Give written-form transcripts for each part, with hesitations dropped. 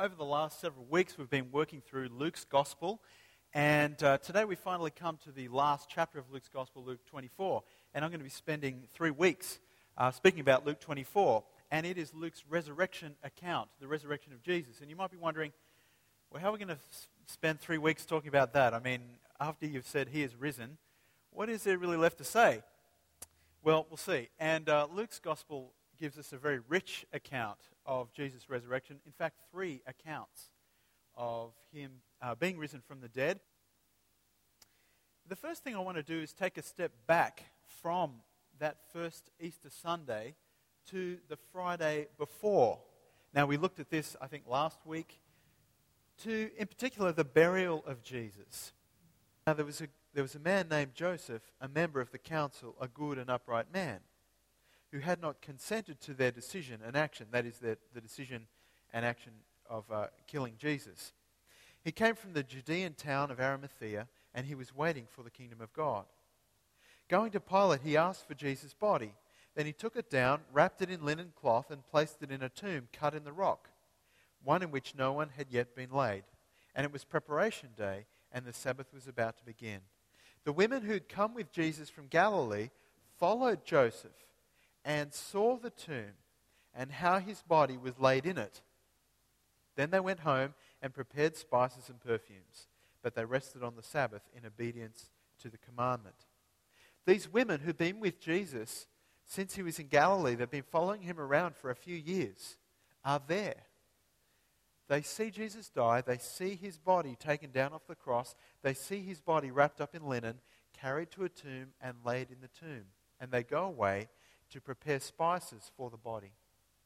over the last several weeks, we've been working through Luke's Gospel, and today we finally come to the last chapter of Luke's Gospel, Luke 24, and I'm going to be spending 3 weeks speaking about Luke 24, and it is Luke's resurrection account, the resurrection of Jesus. And you might be wondering, well, how are we going to spend 3 weeks talking about that? I mean, after you've said he is risen, what is there really left to say? Well, we'll see. And Luke's Gospel gives us a very rich account of Jesus' resurrection. In fact, 3 accounts of him being risen from the dead. The first thing I want to do is take a step back from that first Easter Sunday to the Friday before. Now, we looked at this, I think, last week, to, in particular, the burial of Jesus. Now, there was a man named Joseph, a member of the council, a good and upright man, who had not consented to their decision and action, that is, the decision and action of killing Jesus. He came from the Judean town of Arimathea, and he was waiting for the kingdom of God. Going to Pilate, he asked for Jesus' body. Then he took it down, wrapped it in linen cloth, and placed it in a tomb cut in the rock, one in which no one had yet been laid. And it was preparation day, and the Sabbath was about to begin. The women who'd come with Jesus from Galilee followed Joseph and saw the tomb and how his body was laid in it. Then they went home and prepared spices and perfumes, but they rested on the Sabbath in obedience to the commandment. These women who've been with Jesus since he was in Galilee, they've been following him around for a few years, are there. They see Jesus die, they see his body taken down off the cross, they see his body wrapped up in linen, carried to a tomb and laid in the tomb. And they go away to prepare spices for the body.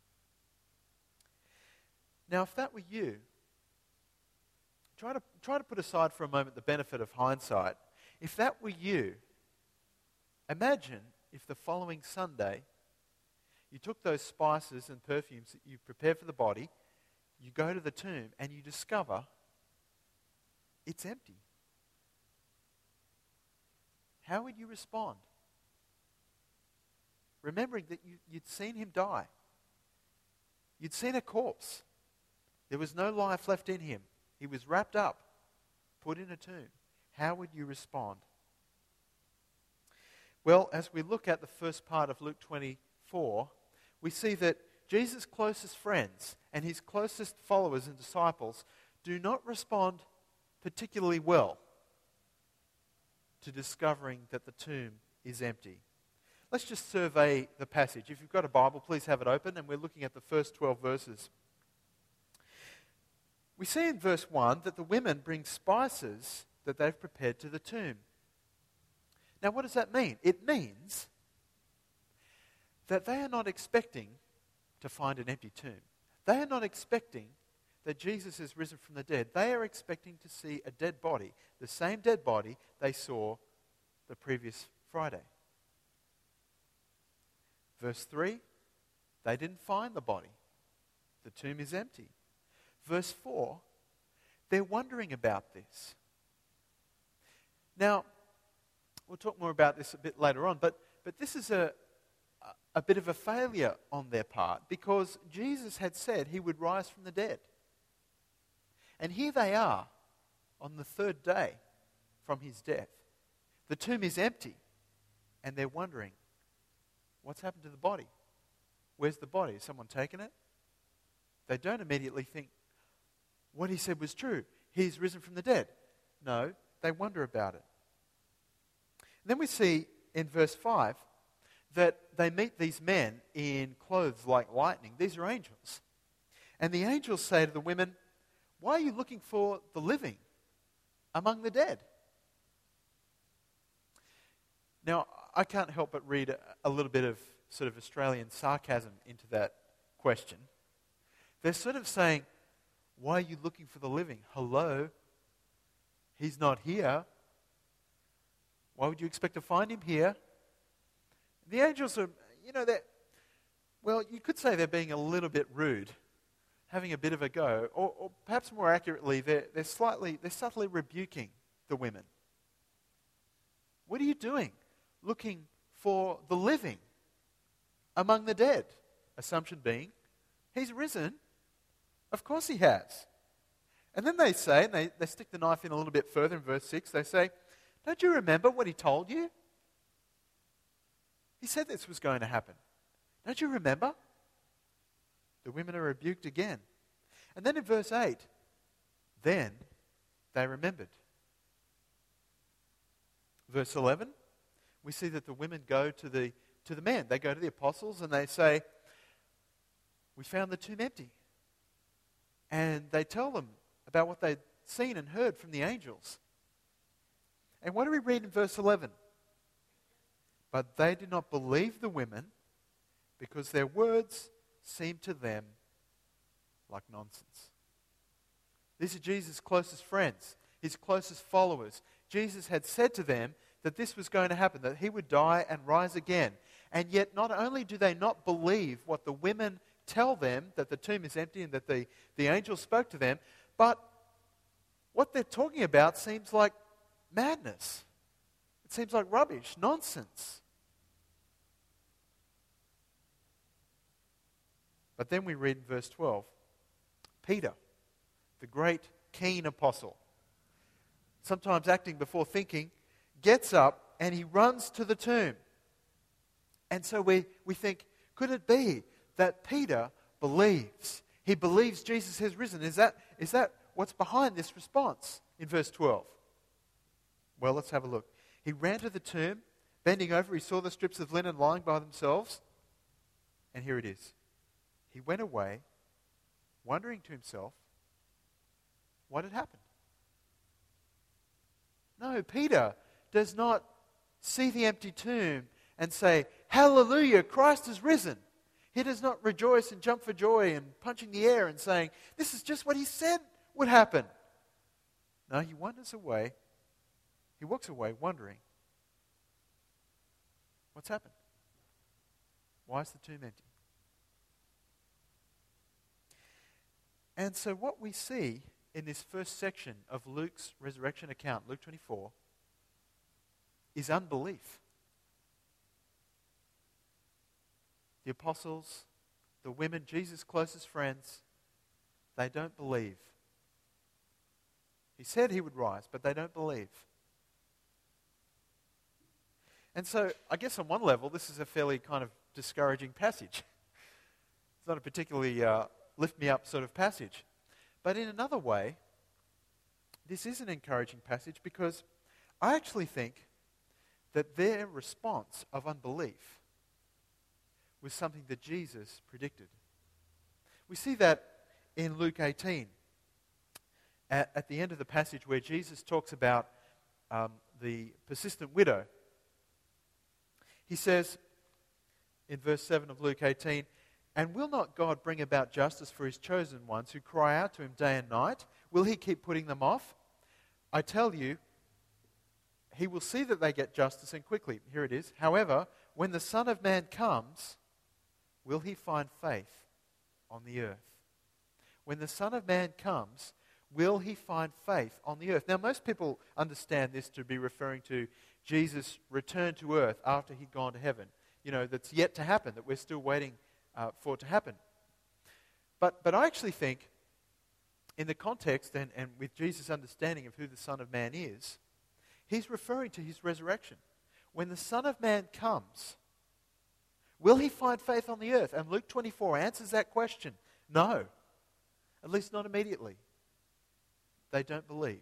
Now, if that were you, try to put aside for a moment the benefit of hindsight. If that were you, imagine if the following Sunday you took those spices and perfumes that you prepared for the body, you go to the tomb and you discover it's empty. How would you respond? Remembering that you'd seen him die. You'd seen a corpse. There was no life left in him. He was wrapped up, put in a tomb. How would you respond? Well, as we look at the first part of Luke 24, we see that Jesus' closest friends and his closest followers and disciples do not respond particularly well to discovering that the tomb is empty. Let's just survey the passage. If you've got a Bible, please have it open, and we're looking at the first 12 verses. We see in verse 1 that the women bring spices that they've prepared to the tomb. Now, what does that mean? It means that they are not expecting to find an empty tomb. They are not expecting that Jesus has risen from the dead. They are expecting to see a dead body, the same dead body they saw the previous Friday. Verse 3, they didn't find the body. The tomb is empty. Verse 4, they're wondering about this. Now, we'll talk more about this a bit later on, but this is a bit of a failure on their part, because Jesus had said he would rise from the dead. And here they are on the 3rd day from his death. The tomb is empty, and they're wondering, what's happened to the body? Where's the body? Has someone taken it? They don't immediately think, what he said was true. He's risen from the dead. No, they wonder about it. And then we see in verse 5 that they meet these men in clothes like lightning. These are angels. And the angels say to the women, why are you looking for the living among the dead? Now, I can't help but read a little bit of sort of Australian sarcasm into that question. They're sort of saying, why are you looking for the living? Hello? He's not here. Why would you expect to find him here? The angels are, you could say they're being a little bit rude, having a bit of a go, or perhaps more accurately, they're subtly rebuking the women. What are you doing? Looking for the living among the dead. Assumption being, he's risen. Of course he has. And then they say, and they stick the knife in a little bit further in verse 6, they say, don't you remember what he told you? He said this was going to happen. Don't you remember? The women are rebuked again. And then in verse 8, then they remembered. Verse 11, we see that the women go to the men. They go to the apostles and they say, we found the tomb empty. And they tell them about what they'd seen and heard from the angels. And what do we read in verse 11? But they did not believe the women because their words seemed to them like nonsense. These are Jesus' closest friends, his closest followers. Jesus had said to them that this was going to happen, that he would die and rise again. And yet not only do they not believe what the women tell them, that the tomb is empty and that the angel spoke to them, but what they're talking about seems like madness. It seems like rubbish, nonsense. But then we read in verse 12, Peter, the great keen apostle, sometimes acting before thinking, gets up and he runs to the tomb. And so we think, could it be that Peter believes? He believes Jesus has risen. Is that what's behind this response in verse 12? Well, let's have a look. He ran to the tomb, bending over, he saw the strips of linen lying by themselves. And here it is. He went away, wondering to himself what had happened. No, Peter does not see the empty tomb and say, hallelujah, Christ is risen. He does not rejoice and jump for joy and punching the air and saying, this is just what he said would happen. No, he wanders away. He walks away wondering, what's happened? Why is the tomb empty? And so what we see in this first section of Luke's resurrection account, Luke 24, is unbelief. The apostles, the women, Jesus' closest friends, they don't believe. He said he would rise, but they don't believe. And so, I guess on one level, this is a fairly kind of discouraging passage. It's not a particularly lift-me-up sort of passage. But in another way, this is an encouraging passage because I actually think that their response of unbelief was something that Jesus predicted. We see that in Luke 18, at the end of the passage where Jesus talks about the persistent widow. He says in verse 7 of Luke 18, and will not God bring about justice for his chosen ones who cry out to him day and night? Will he keep putting them off? I tell you, he will see that they get justice and quickly. Here it is. However, when the Son of Man comes, will he find faith on the earth? When the Son of Man comes, will he find faith on the earth? Now, most people understand this to be referring to Jesus' return to earth after he'd gone to heaven. You know, that's yet to happen, that we're still waiting for it to happen. But I actually think, in the context and with Jesus' understanding of who the Son of Man is, he's referring to his resurrection. When the Son of Man comes, will he find faith on the earth? And Luke 24 answers that question. No. At least not immediately. They don't believe.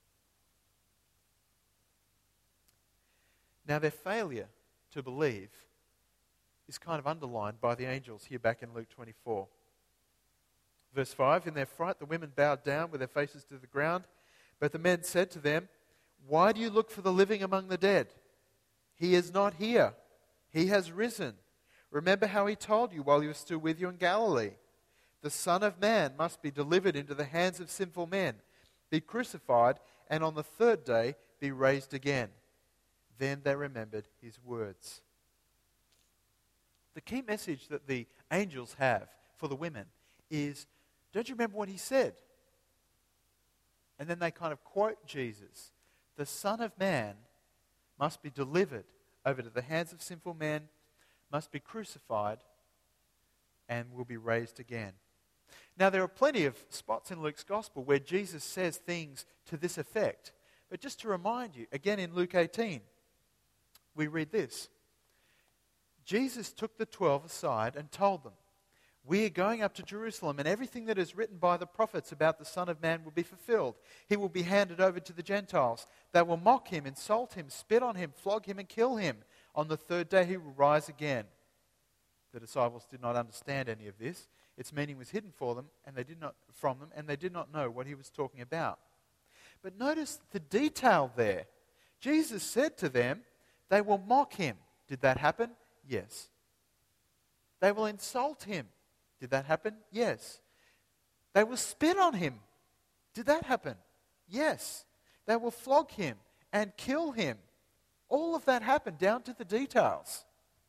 Now, their failure to believe is kind of underlined by the angels here back in Luke 24. Verse 5, in their fright the women bowed down with their faces to the ground, but the men said to them, why do you look for the living among the dead? He is not here. He has risen. Remember how he told you while he was still with you in Galilee. The Son of Man must be delivered into the hands of sinful men, be crucified, and on the third day be raised again. Then they remembered his words. The key message that the angels have for the women is, don't you remember what he said? And then they kind of quote Jesus. The Son of Man must be delivered over to the hands of sinful men, must be crucified, and will be raised again. Now, there are plenty of spots in Luke's Gospel where Jesus says things to this effect. But just to remind you, again in Luke 18, we read this. Jesus took the 12 aside and told them, "We are going up to Jerusalem, and everything that is written by the prophets about the Son of Man will be fulfilled. He will be handed over to the Gentiles. They will mock him, insult him, spit on him, flog him, and kill him. On the third day he will rise again." The disciples did not understand any of this. Its meaning was hidden from them, and they did not know what he was talking about. But notice the detail there. Jesus said to them, they will mock him. Did that happen? Yes. They will insult him. Did that happen? Yes. They will spit on him. Did that happen? Yes. They will flog him and kill him. All of that happened down to the details.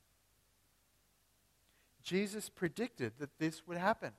Jesus predicted that this would happen.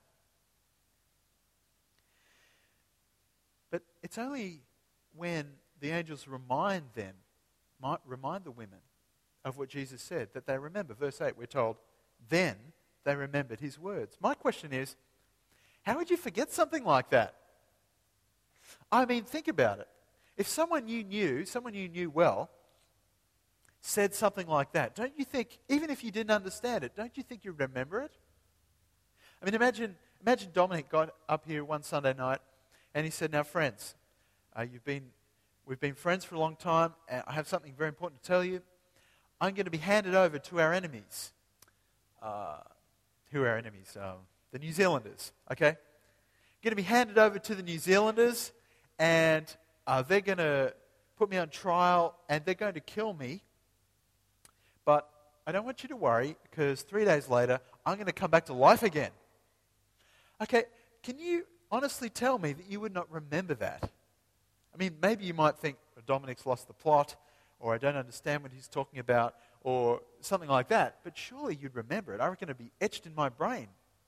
But it's only when the angels remind the women of what Jesus said that they remember. Verse 8, we're told, then they remembered his words. My question is, how would you forget something like that? I mean, think about it. If someone you knew well, said something like that, don't you think, even if you didn't understand it, don't you think you'd remember it? I mean, imagine Dominic got up here one Sunday night and he said, "Now, friends, we've been friends for a long time, and I have something very important to tell you. I'm going to be handed over to our enemies." Who are our enemies? The New Zealanders, okay? Going to be handed over to the New Zealanders, and they're going to put me on trial, and they're going to kill me. But I don't want you to worry, because 3 days later, I'm going to come back to life again. Okay, can you honestly tell me that you would not remember that? I mean, maybe you might think, Dominic's lost the plot, or I don't understand what he's talking about, or something like that. But surely you'd remember it. I reckon it'd be etched in my brain.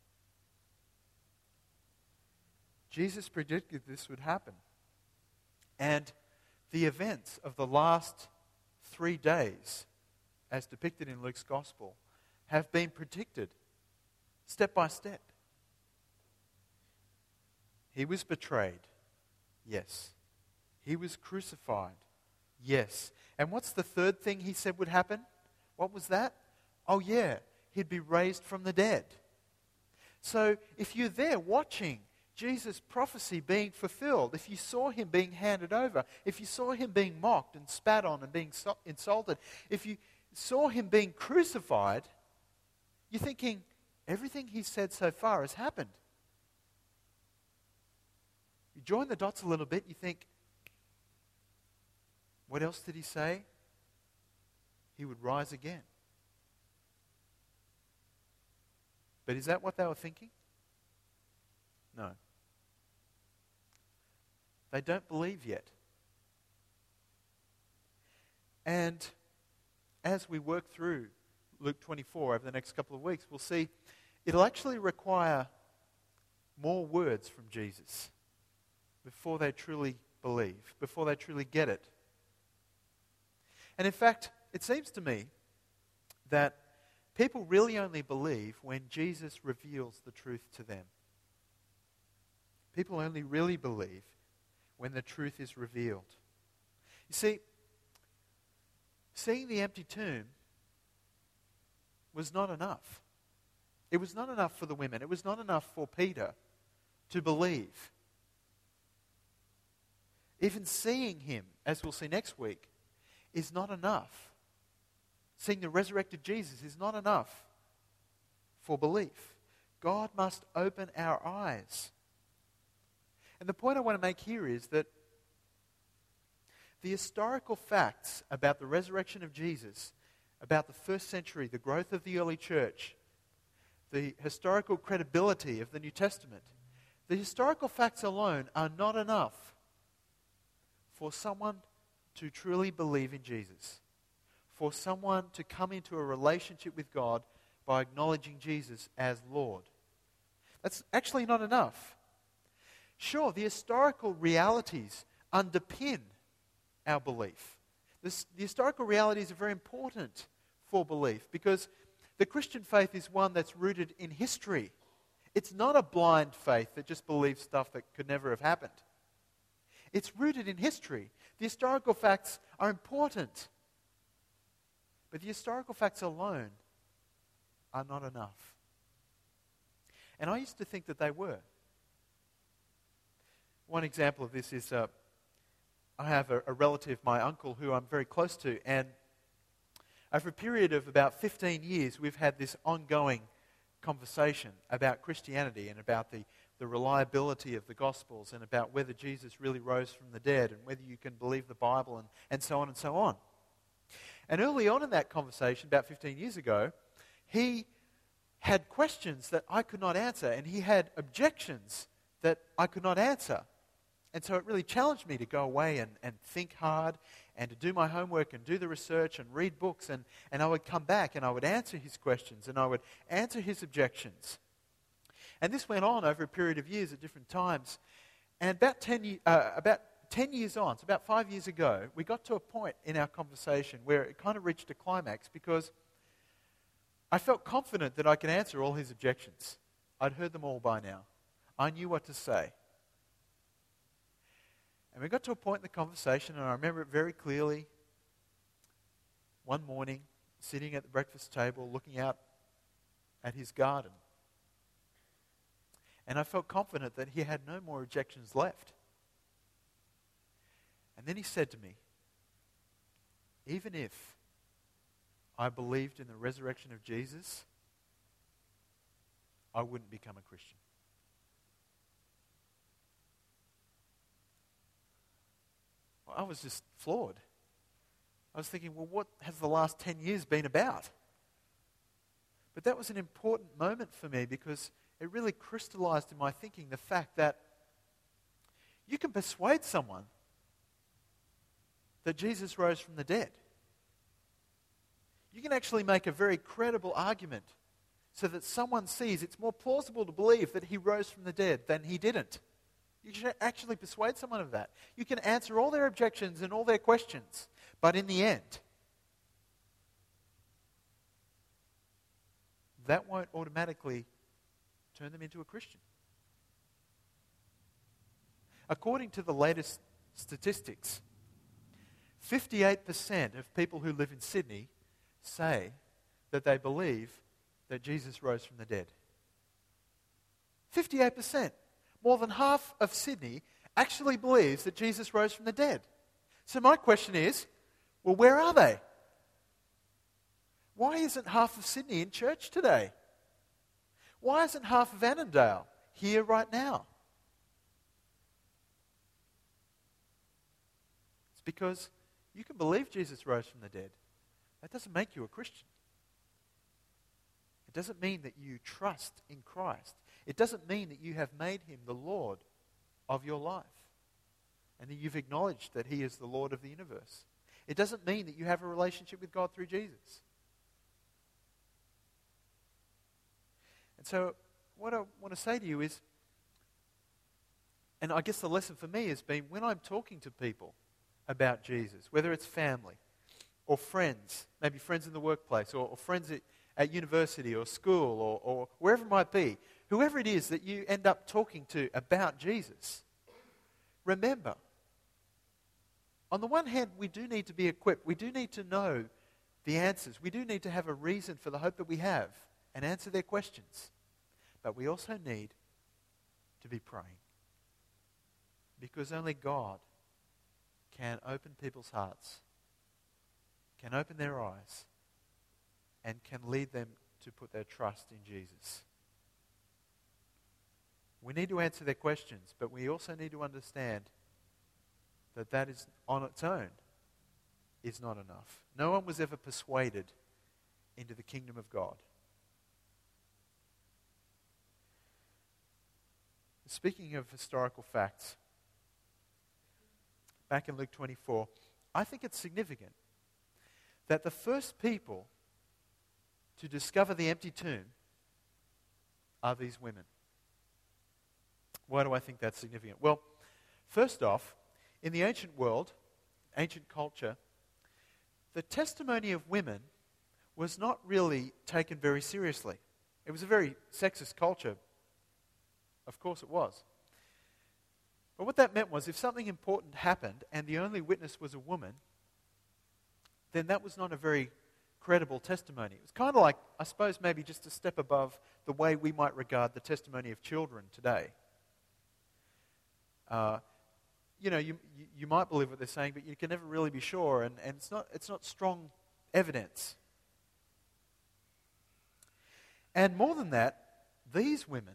Jesus predicted this would happen. And the events of the last 3 days, as depicted in Luke's Gospel, have been predicted step by step. He was betrayed. Yes. He was crucified. Yes. And what's the third thing he said would happen? What was that? Oh yeah, he'd be raised from the dead. So if you're there watching Jesus' prophecy being fulfilled, if you saw him being handed over, if you saw him being mocked and spat on and being insulted, if you saw him being crucified, you're thinking, everything he said so far has happened. You join the dots a little bit, you think, what else did he say? He would rise again. But is that what they were thinking? No. They don't believe yet. And as we work through Luke 24 over the next couple of weeks, we'll see it'll actually require more words from Jesus before they truly believe, before they truly get it. And in fact, it seems to me that people really only believe when Jesus reveals the truth to them. People only really believe when the truth is revealed. You see, seeing the empty tomb was not enough. It was not enough for the women. It was not enough for Peter to believe. Even seeing him, as we'll see next week, is not enough. Seeing the resurrected Jesus is not enough for belief. God must open our eyes. And the point I want to make here is that the historical facts about the resurrection of Jesus, about the first century, the growth of the early church, the historical credibility of the New Testament, the historical facts alone are not enough for someone to truly believe in Jesus, for someone to come into a relationship with God by acknowledging Jesus as Lord. That's actually not enough. Sure, the historical realities underpin our belief. The historical realities are very important for belief because the Christian faith is one that's rooted in history. It's not a blind faith that just believes stuff that could never have happened. It's rooted in history. The historical facts are important. But the historical facts alone are not enough. And I used to think that they were. One example of this is I have a relative, my uncle, who I'm very close to, and over a period of about 15 years, we've had this ongoing conversation about Christianity and about the reliability of the Gospels and about whether Jesus really rose from the dead and whether you can believe the Bible and so on and so on. And early on in that conversation, about 15 years ago, he had questions that I could not answer, and he had objections that I could not answer. And so it really challenged me to go away and think hard and to do my homework and do the research and read books. And I would come back and I would answer his questions and I would answer his objections. And this went on over a period of years at different times. And about 10 years on, so about 5 years ago, we got to a point in our conversation where it kind of reached a climax because I felt confident that I could answer all his objections. I'd heard them all by now. I knew what to say. And we got to a point in the conversation, and I remember it very clearly. One morning, sitting at the breakfast table, looking out at his garden. And I felt confident that he had no more objections left. And then he said to me, even if I believed in the resurrection of Jesus, I wouldn't become a Christian. I was just floored. I was thinking, well, what has the last 10 years been about? But that was an important moment for me because it really crystallized in my thinking the fact that you can persuade someone that Jesus rose from the dead. You can actually make a very credible argument so that someone sees it's more plausible to believe that he rose from the dead than he didn't. You can actually persuade someone of that. You can answer all their objections and all their questions. But in the end, that won't automatically turn them into a Christian. According to the latest statistics, 58% of people who live in Sydney say that they believe that Jesus rose from the dead. 58%. More than half of Sydney actually believes that Jesus rose from the dead. So my question is, well, where are they? Why isn't half of Sydney in church today? Why isn't half of Annandale here right now? It's because you can believe Jesus rose from the dead. That doesn't make you a Christian. It doesn't mean that you trust in Christ. It doesn't mean that you have made him the Lord of your life and that you've acknowledged that he is the Lord of the universe. It doesn't mean that you have a relationship with God through Jesus. And so what I want to say to you is, and I guess the lesson for me has been when I'm talking to people about Jesus, whether it's family or friends, maybe friends in the workplace or friends at university or school or wherever it might be, whoever it is that you end up talking to about Jesus, remember, on the one hand, we do need to be equipped. We do need to know the answers. We do need to have a reason for the hope that we have and answer their questions. But we also need to be praying. Because only God can open people's hearts, can open their eyes, and can lead them to put their trust in Jesus. We need to answer their questions, but we also need to understand that that is on its own is not enough. No one was ever persuaded into the kingdom of God. Speaking of historical facts, back in Luke 24, I think it's significant that the first people to discover the empty tomb are these women. Why do I think that's significant? Well, first off, in the ancient world, ancient culture, the testimony of women was not really taken very seriously. It was a very sexist culture Of course it was. But what that meant was if something important happened and the only witness was a woman, then that was not a very credible testimony. It was kind of like, I suppose, maybe just a step above the way we might regard the testimony of children today. You might believe what they're saying, but you can never really be sure, and it's not strong evidence. And more than that, these women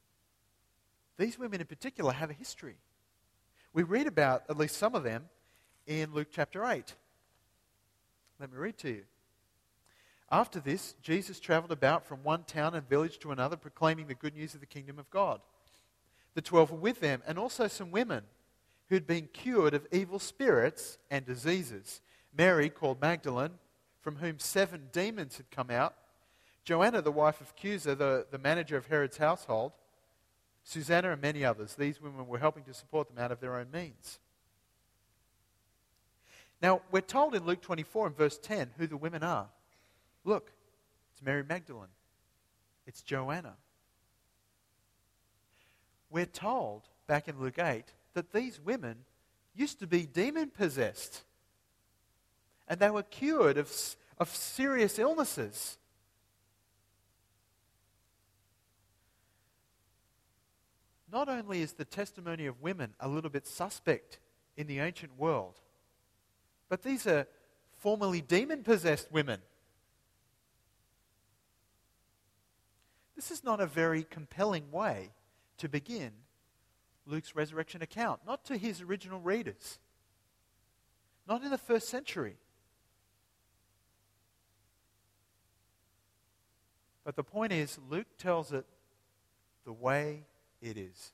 in particular have a history. We read about at least some of them in Luke chapter 8. Let me read to you. After this, Jesus traveled about from one town and village to another, proclaiming the good news of the kingdom of God. The 12 were with them, and also some women who'd been cured of evil spirits and diseases. Mary, called Magdalene, from whom 7 demons had come out. Joanna, the wife of Chuza, the manager of Herod's household. Susanna and many others. These women were helping to support them out of their own means. Now, we're told in Luke 24 and verse 10 who the women are. Look, it's Mary Magdalene. It's Joanna. We're told, back in Luke 8, that these women used to be demon-possessed. And they were cured of serious illnesses. Not only is the testimony of women a little bit suspect in the ancient world, but these are formerly demon-possessed women. This is not a very compelling way to begin Luke's resurrection account. Not to his original readers. Not in the first century. But the point is, Luke tells it the way it is.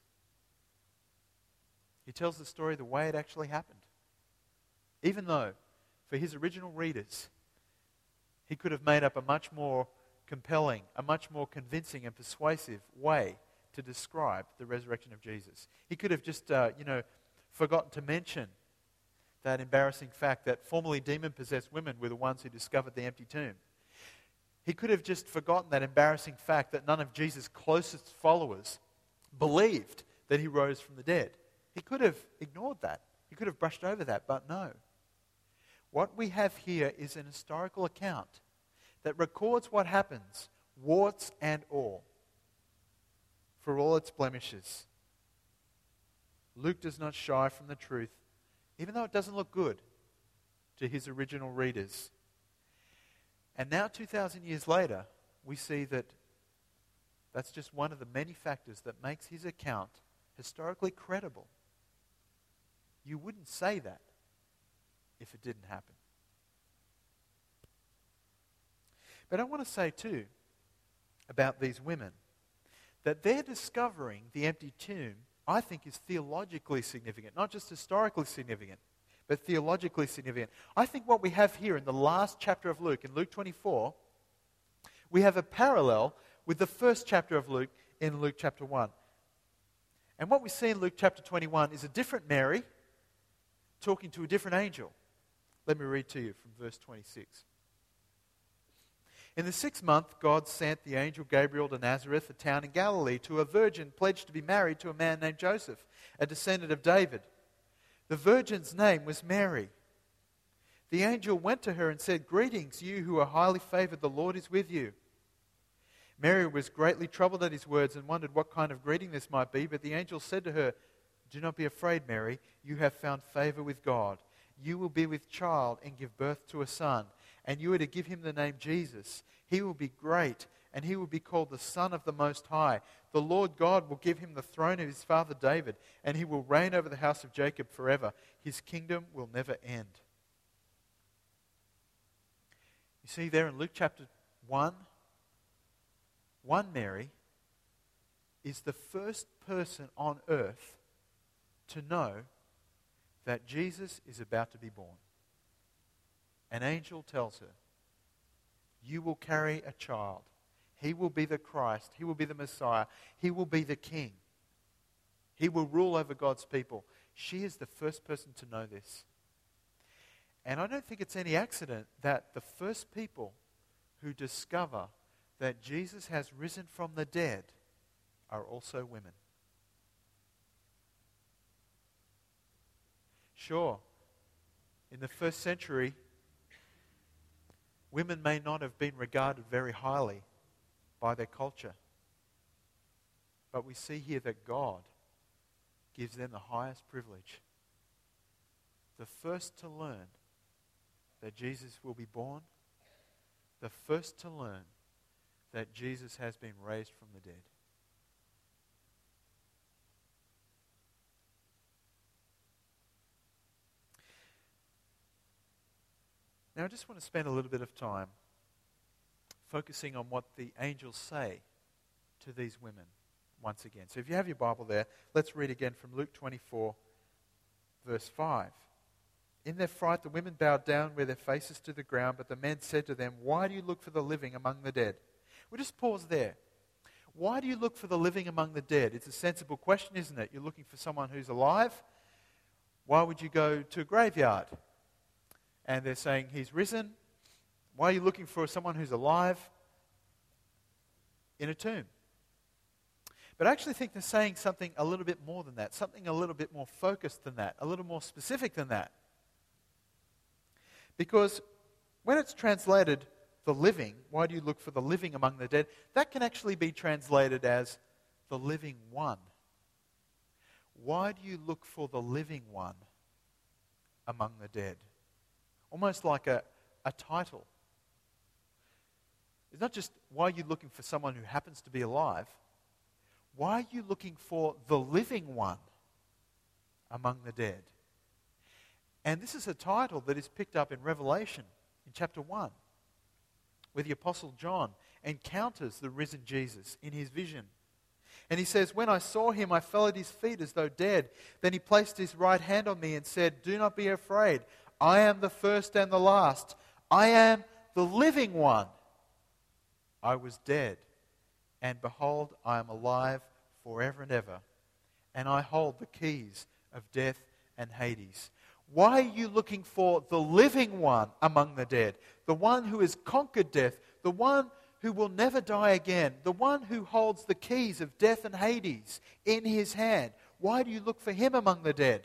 He tells the story the way it actually happened. Even though, for his original readers, he could have made up a much more compelling, a much more convincing and persuasive way to describe the resurrection of Jesus. He could have just, forgotten to mention that embarrassing fact that formerly demon-possessed women were the ones who discovered the empty tomb. He could have just forgotten that embarrassing fact that none of Jesus' closest followers believed that he rose from the dead. He could have ignored that. He could have brushed over that, but no. What we have here is an historical account that records what happens, warts and all, for all its blemishes. Luke does not shy from the truth, even though it doesn't look good to his original readers. And now, 2,000 years later, we see that that's just one of the many factors that makes his account historically credible. You wouldn't say that if it didn't happen. But I want to say too about these women that their discovering the empty tomb, I think, is theologically significant, not just historically significant, but theologically significant. I think what we have here in the last chapter of Luke, in Luke 24, we have a parallel with the first chapter of Luke in Luke chapter 1. And what we see in Luke chapter 21 is a different Mary talking to a different angel. Let me read to you from verse 26. In the 6th month, God sent the angel Gabriel to Nazareth, a town in Galilee, to a virgin pledged to be married to a man named Joseph, a descendant of David. The virgin's name was Mary. The angel went to her and said, "Greetings, you who are highly favored, the Lord is with you." Mary was greatly troubled at his words and wondered what kind of greeting this might be. But the angel said to her, "Do not be afraid, Mary. You have found favor with God. You will be with child and give birth to a son, and you are to give him the name Jesus. He will be great, and he will be called the Son of the Most High. The Lord God will give him the throne of his father David, and he will reign over the house of Jacob forever. His kingdom will never end." You see there in Luke chapter 1, Mary is the first person on earth to know that Jesus is about to be born. An angel tells her, "You will carry a child. He will be the Christ. He will be the Messiah. He will be the King. He will rule over God's people." She is the first person to know this. And I don't think it's any accident that the first people who discover that Jesus has risen from the dead are also women. Sure, in the first century, women may not have been regarded very highly by their culture. But we see here that God gives them the highest privilege. The first to learn that Jesus will be born, the first to learn that Jesus has been raised from the dead. Now I just want to spend a little bit of time focusing on what the angels say to these women once again. So if you have your Bible there, let's read again from Luke 24, verse 5. In their fright, the women bowed down with their faces to the ground, but the men said to them, "Why do you look for the living among the dead?" We'll just pause there. Why do you look for the living among the dead? It's a sensible question, isn't it? You're looking for someone who's alive. Why would you go to a graveyard? And they're saying he's risen. Why are you looking for someone who's alive in a tomb? But I actually think they're saying something a little bit more than that, something a little bit more focused than that, a little more specific than that. Because when it's translated the living, why do you look for the living among the dead? That can actually be translated as the living one. Why do you look for the living one among the dead? Almost like a title. It's not just why are you looking for someone who happens to be alive. Why are you looking for the living one among the dead? And this is a title that is picked up in Revelation in chapter 1, where the Apostle John encounters the risen Jesus in his vision. And he says, "When I saw him, I fell at his feet as though dead. Then he placed his right hand on me and said, 'Do not be afraid. I am the first and the last. I am the living one. I was dead, and behold, I am alive forever and ever. And I hold the keys of death and Hades.'" Why are you looking for the living one among the dead? The one who has conquered death, the one who will never die again, the one who holds the keys of death and Hades in his hand. Why do you look for him among the dead?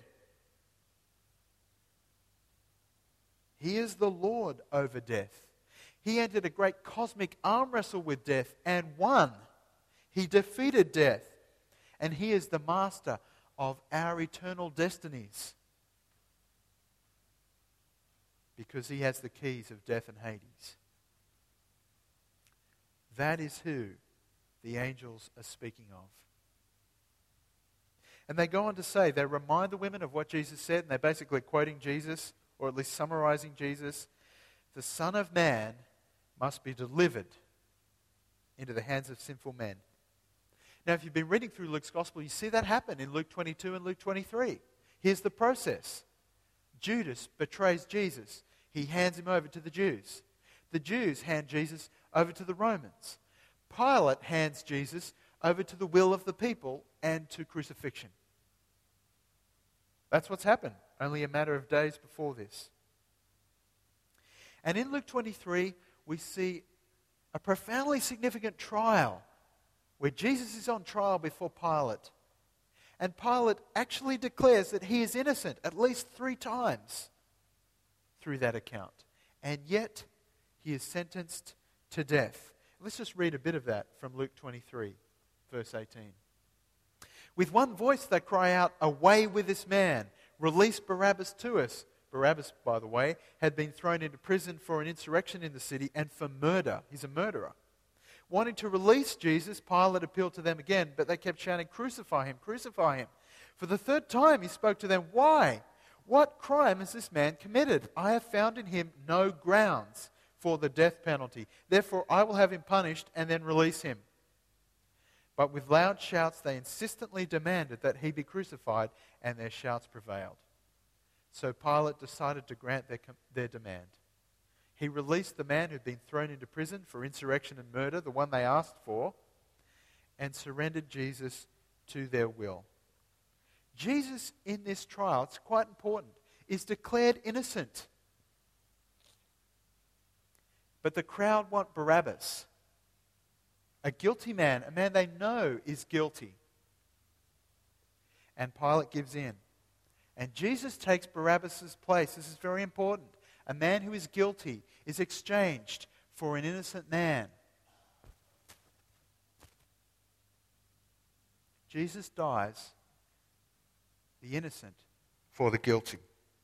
He is the Lord over death. He entered a great cosmic arm wrestle with death and won. He defeated death. And he is the master of our eternal destinies. Because he has the keys of death and Hades. That is who the angels are speaking of. And they go on to say, they remind the women of what Jesus said, and they're basically quoting Jesus, or at least summarizing Jesus. The Son of Man must be delivered into the hands of sinful men. Now, if you've been reading through Luke's Gospel, you see that happen in Luke 22 and Luke 23. Here's the process. Judas betrays Jesus. He hands him over to the Jews. The Jews hand Jesus over to the Romans. Pilate hands Jesus over to the will of the people and to crucifixion. That's what's happened only a matter of days before this. And in Luke 23, we see a profoundly significant trial where Jesus is on trial before Pilate. And Pilate actually declares that he is innocent at least 3 times through that account. And yet, he is sentenced to death. Let's just read a bit of that from Luke 23, verse 18. With one voice they cry out, "Away with this man! Release Barabbas to us." Barabbas, by the way, had been thrown into prison for an insurrection in the city and for murder. He's a murderer. Wanting to release Jesus, Pilate appealed to them again, but they kept shouting, "Crucify him, crucify him." For the 3rd time he spoke to them, "Why? What crime has this man committed? I have found in him no grounds for the death penalty. Therefore I will have him punished and then release him." But with loud shouts they insistently demanded that he be crucified, and their shouts prevailed. So Pilate decided to grant their demand. He released the man who'd been thrown into prison for insurrection and murder, the one they asked for, and surrendered Jesus to their will. Jesus in this trial, it's quite important, is declared innocent. But the crowd want Barabbas, a guilty man, a man they know is guilty. And Pilate gives in. And Jesus takes Barabbas' place. This is very important. A man who is guilty is exchanged for an innocent man. Jesus dies, the innocent for the guilty.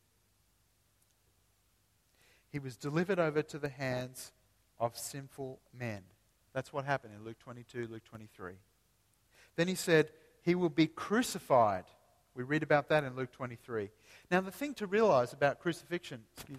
He was delivered over to the hands of sinful men. That's what happened in Luke 22, Luke 23. Then he said, he will be crucified. We read about that in Luke 23. Now the thing to realize about crucifixion,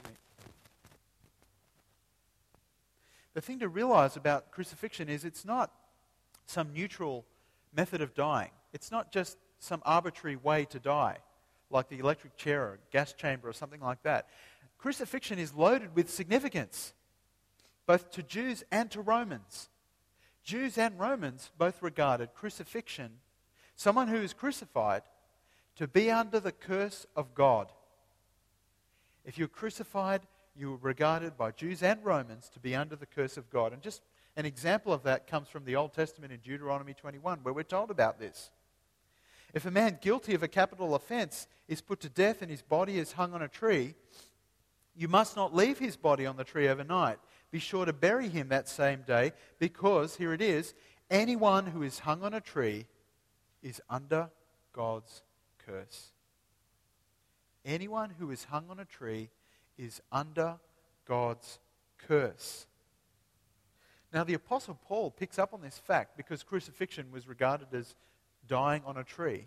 the thing to realize about crucifixion is it's not some neutral method of dying. It's not just some arbitrary way to die, like the electric chair or gas chamber or something like that. Crucifixion is loaded with significance, both to Jews and to Romans. Jews and Romans both regarded crucifixion, someone who is crucified, to be under the curse of God. If you're crucified, you were regarded by Jews and Romans to be under the curse of God. And just an example of that comes from the Old Testament in Deuteronomy 21, where we're told about this. If a man guilty of a capital offense is put to death and his body is hung on a tree, you must not leave his body on the tree overnight. Be sure to bury him that same day, because, here it is, anyone who is hung on a tree is under God's curse. Anyone who is hung on a tree is under God's curse. Now, the Apostle Paul picks up on this fact because crucifixion was regarded as dying on a tree.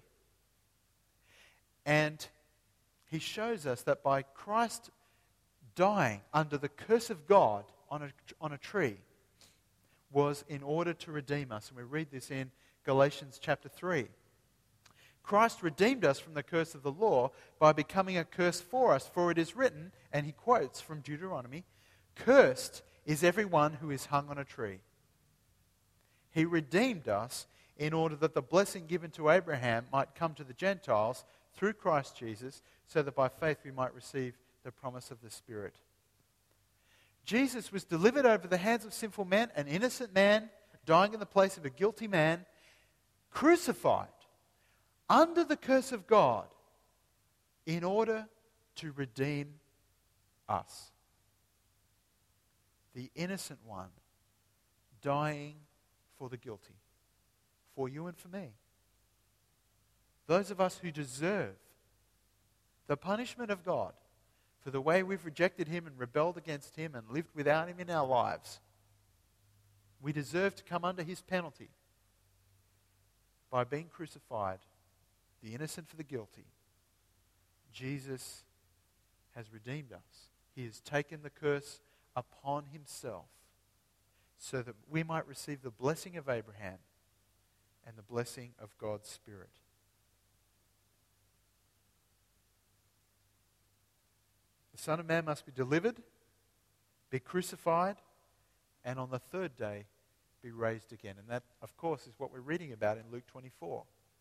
And he shows us that by Christ dying under the curse of God on a tree was in order to redeem us. And we read this in Galatians chapter 3. Christ redeemed us from the curse of the law by becoming a curse for us. For it is written, and he quotes from Deuteronomy, "Cursed is everyone who is hung on a tree." He redeemed us in order that the blessing given to Abraham might come to the Gentiles through Christ Jesus, so that by faith we might receive the promise of the Spirit. Jesus was delivered over the hands of sinful men, an innocent man dying in the place of a guilty man, crucified under the curse of God in order to redeem us. The innocent one dying for the guilty, for you and for me. Those of us who deserve the punishment of God for the way we've rejected Him and rebelled against Him and lived without Him in our lives. We deserve to come under His penalty by being crucified, the innocent for the guilty. Jesus has redeemed us. He has taken the curse upon Himself so that we might receive the blessing of Abraham and the blessing of God's Spirit. The Son of Man must be delivered, be crucified, and on the third day be raised again. And that, of course, is what we're reading about in Luke 24.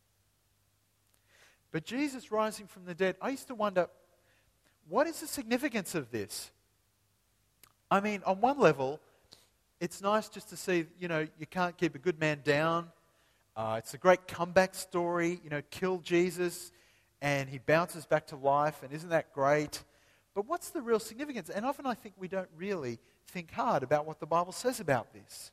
But Jesus rising from the dead, I used to wonder, what is the significance of this? I mean, on one level, it's nice just to see, you can't keep a good man down. It's a great comeback story, kill Jesus, and he bounces back to life, and isn't that great? But what's the real significance? And often I think we don't really think hard about what the Bible says about this.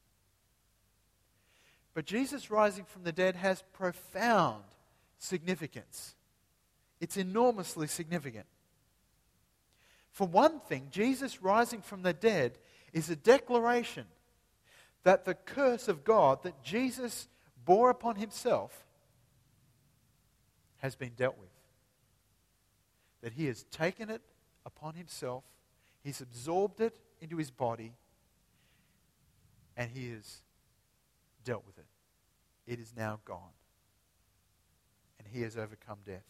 But Jesus rising from the dead has profound significance. It's enormously significant. For one thing, Jesus rising from the dead is a declaration that the curse of God that Jesus bore upon Himself has been dealt with. That He has taken it upon Himself, He's absorbed it into His body, and He has dealt with it. It is now gone. And He has overcome death.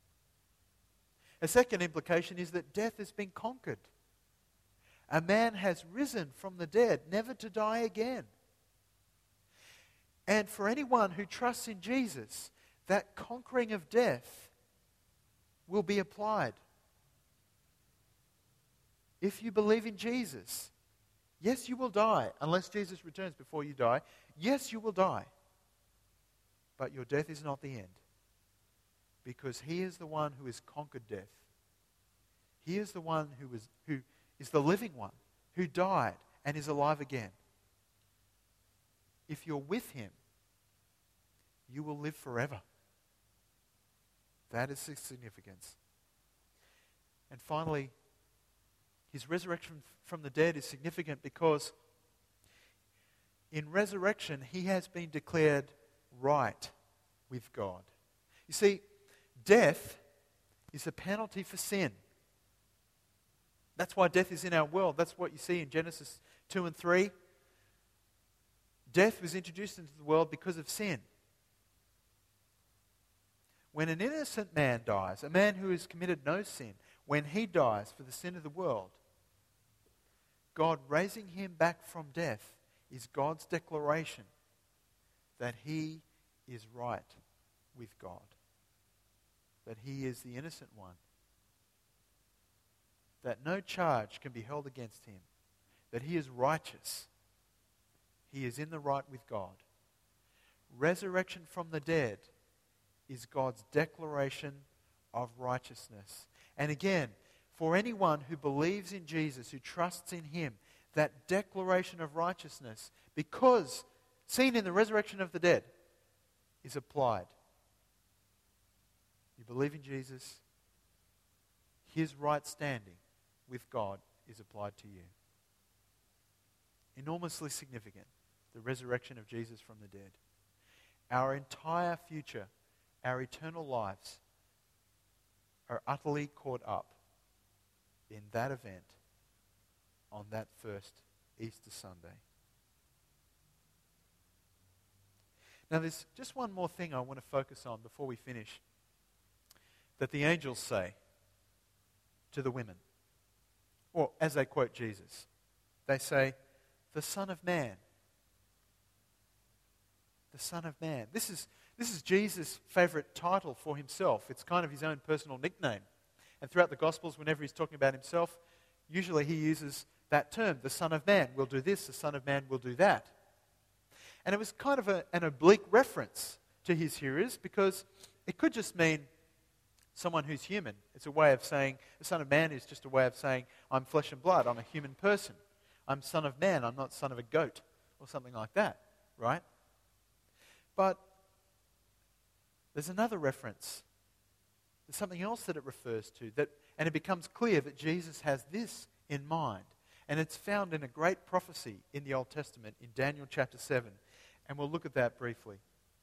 A second implication is that death has been conquered. A man has risen from the dead, never to die again. And for anyone who trusts in Jesus, that conquering of death will be applied. If you believe in Jesus, yes, you will die, unless Jesus returns before you die. Yes, you will die. But your death is not the end, because he is the one who has conquered death. He is the one who is the living one, who died and is alive again. If you're with him, you will live forever. That is its significance. And finally, his resurrection from the dead is significant because in resurrection, he has been declared right with God. You see, death is a penalty for sin. That's why death is in our world. That's what you see in Genesis 2 and 3. Death was introduced into the world because of sin. When an innocent man dies, a man who has committed no sin, when he dies for the sin of the world, God raising him back from death is God's declaration that he is right with God, that he is the innocent one, that no charge can be held against him, that he is righteous. He is in the right with God. Resurrection from the dead is God's declaration of righteousness. And again, for anyone who believes in Jesus, who trusts in him, that declaration of righteousness, because seen in the resurrection of the dead, is applied. You believe in Jesus, his right standing with God is applied to you. Enormously significant, the resurrection of Jesus from the dead. Our entire future, our eternal lives are utterly caught up in that event on that first Easter Sunday. Now there's just one more thing I want to focus on before we finish that the angels say to the women, or as they quote Jesus. They say, the Son of Man. The Son of Man. This is Jesus' favorite title for himself. It's kind of his own personal nickname. And throughout the Gospels, whenever he's talking about himself, usually he uses that term, the Son of Man will do this, the Son of Man will do that. And it was kind of an oblique reference to his hearers because it could just mean someone who's human. It's a way of saying, the Son of Man is just a way of saying, I'm flesh and blood, I'm a human person. I'm Son of Man, I'm not son of a goat, or something like that, right? But there's another reference. There's something else that it refers to, and it becomes clear that Jesus has this in mind. And it's found in a great prophecy in the Old Testament, in Daniel chapter 7. And we'll look at that briefly.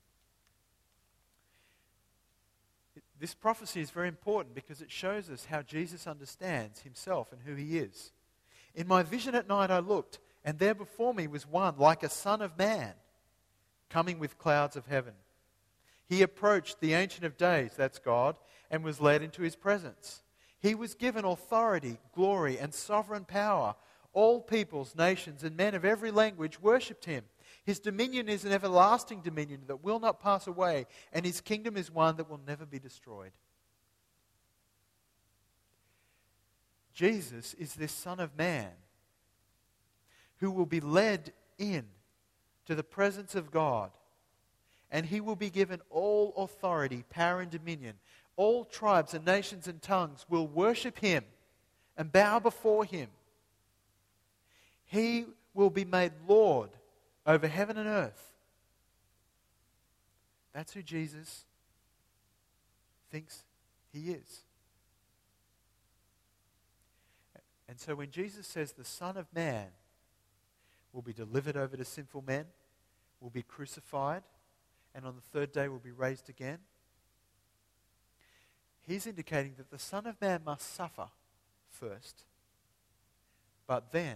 This prophecy is very important because it shows us how Jesus understands himself and who he is. In my vision at night I looked, and there before me was one like a son of man, coming with clouds of heaven. He approached the Ancient of Days, that's God, and was led into his presence. He was given authority, glory, and sovereign power. All peoples, nations, and men of every language worshipped him. His dominion is an everlasting dominion that will not pass away, and his kingdom is one that will never be destroyed. Jesus is this Son of Man who will be led in to the presence of God, and he will be given all authority, power, and dominion. All tribes and nations and tongues will worship him and bow before him. He will be made Lord over heaven and earth. That's who Jesus thinks he is. And so when Jesus says the Son of Man will be delivered over to sinful men, will be crucified, and on the third day will be raised again, he's indicating that the Son of Man must suffer first, but then,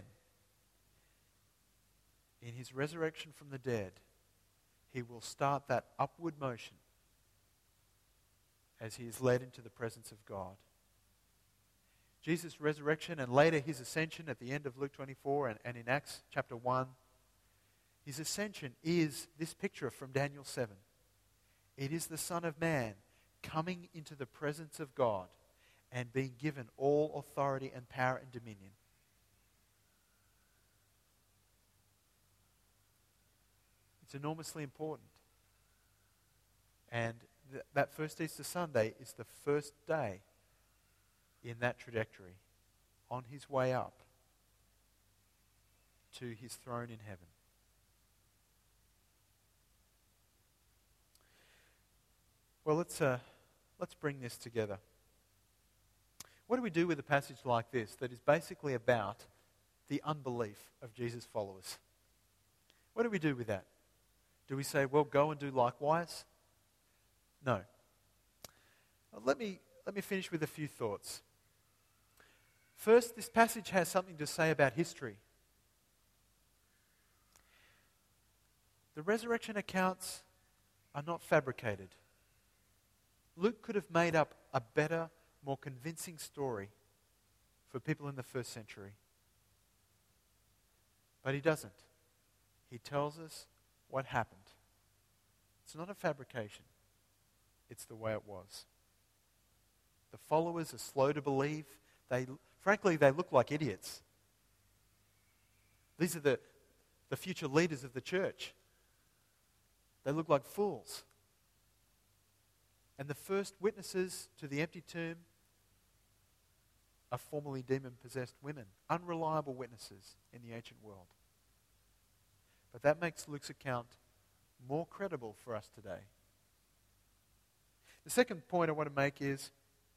in his resurrection from the dead, he will start that upward motion as he is led into the presence of God. Jesus' resurrection and later his ascension at the end of Luke 24 and in Acts chapter 1, his ascension is this picture from Daniel 7. It is the Son of Man coming into the presence of God and being given all authority and power and dominion. It's enormously important. And that first Easter Sunday is the first day in that trajectory, on his way up to his throne in heaven. Well, let's bring this together. What do we do with a passage like this that is basically about the unbelief of Jesus' followers? What do we do with that? Do we say, well, go and do likewise? No. Let me finish with a few thoughts. First, this passage has something to say about history. The resurrection accounts are not fabricated. Luke could have made up a better, more convincing story for people in the first century. But he doesn't. He tells us what happened. It's not a fabrication. It's the way it was. The followers are slow to believe. Frankly, they look like idiots. These are the future leaders of the church. They look like fools. And the first witnesses to the empty tomb are formerly demon-possessed women, unreliable witnesses in the ancient world. But that makes Luke's account more credible for us today. The second point I want to make is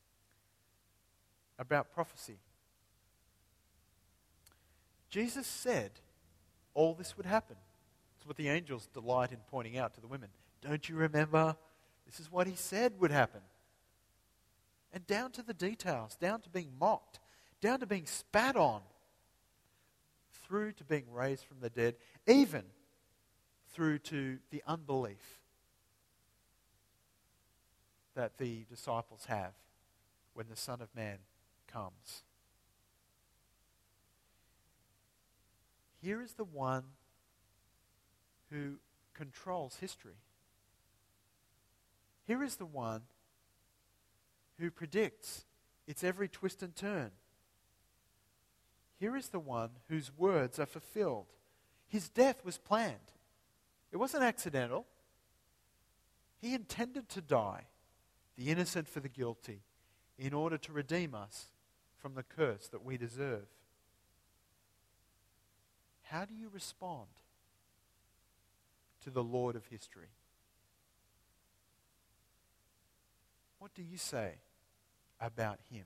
about prophecy. Jesus said all this would happen. It's what the angels delight in pointing out to the women. Don't you remember? This is what he said would happen. And down to the details, down to being mocked, down to being spat on, through to being raised from the dead, even through to the unbelief that the disciples have when the Son of Man comes. Here is the one who controls history. Here is the one who predicts its every twist and turn. Here is the one whose words are fulfilled. His death was planned. It wasn't accidental. He intended to die, the innocent for the guilty, in order to redeem us from the curse that we deserve. How do you respond to the Lord of history? What do you say about him?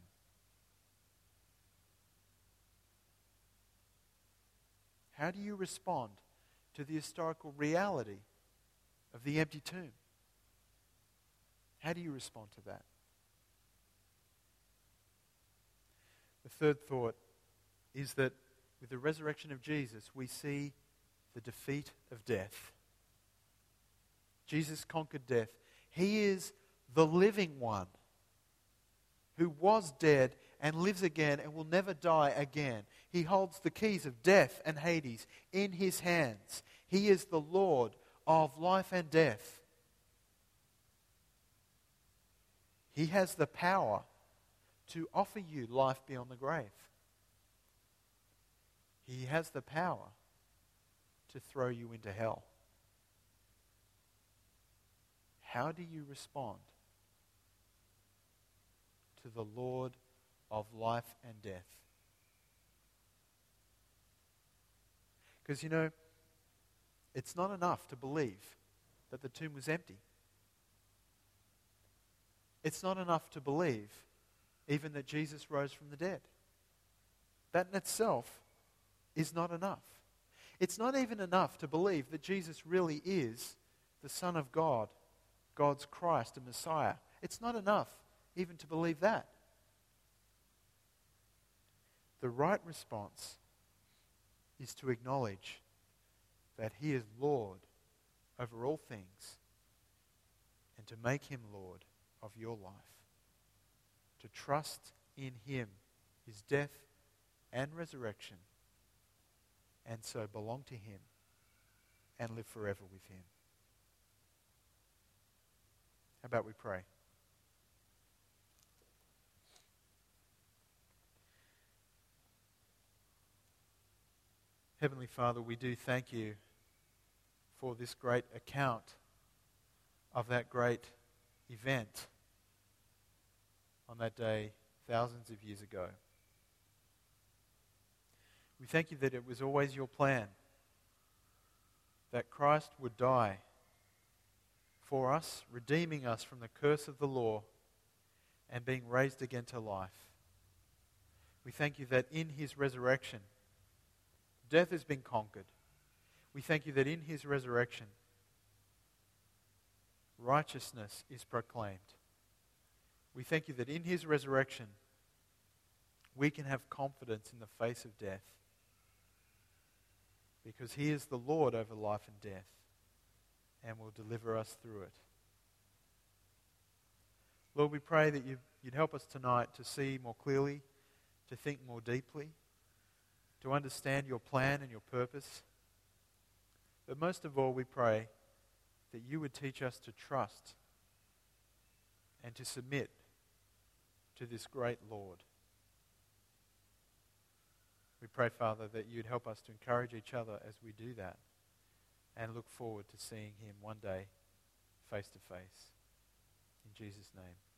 How do you respond to the historical reality of the empty tomb? How do you respond to that? The third thought is that with the resurrection of Jesus, we see the defeat of death. Jesus conquered death. He is the living one who was dead and lives again and will never die again. He holds the keys of death and Hades in his hands. He is the Lord of life and death. He has the power to offer you life beyond the grave. He has the power to throw you into hell. How do you respond to the Lord of life and death? Because, it's not enough to believe that the tomb was empty. It's not enough to believe even that Jesus rose from the dead. That in itself is not enough. It's not even enough to believe that Jesus really is the Son of God, God's Christ and Messiah. It's not enough even to believe that. The right response is to acknowledge that he is Lord over all things and to make him Lord of your life. To trust in him, his death and resurrection, and so belong to him and live forever with him. How about we pray? Heavenly Father, we do thank you for this great account of that great event on that day thousands of years ago. We thank you that it was always your plan that Christ would die for us, redeeming us from the curse of the law and being raised again to life. We thank you that in his resurrection, death has been conquered. We thank you that in his resurrection, righteousness is proclaimed. We thank you that in his resurrection, we can have confidence in the face of death because he is the Lord over life and death and will deliver us through it. Lord, we pray that you'd help us tonight to see more clearly, to think more deeply, to understand your plan and your purpose. But most of all, we pray that you would teach us to trust and to submit to this great Lord. We pray, Father, that you'd help us to encourage each other as we do that and look forward to seeing him one day face to face. In Jesus' name.